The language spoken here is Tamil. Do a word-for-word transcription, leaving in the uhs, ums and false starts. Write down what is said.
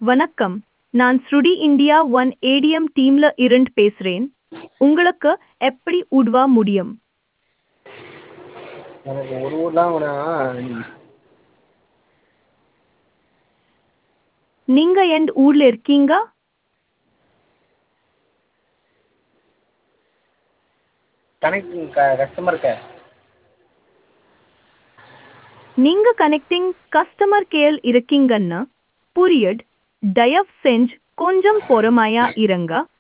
வணக்கம். நான் ஸ்ருடி இந்தியா ஒன் ஏடிஎம் டீம்ல இருந்து பேசுறேன். உங்களுக்கு எப்படி உதவ முடியும்? எனக்கு ஒரு ஊர்லாம் வேணாம். நீங்க எந்த ஊர்ல இருக்கீங்க? கனெக்டிங் க கஸ்டமர் கேர். நீங்க கனெக்டிங் கஸ்டமர் கேர் இருக்கீங்கன்னு புரியுது. தயவு செஞ்சு கொஞ்சம் பொறுமையா இருங்க.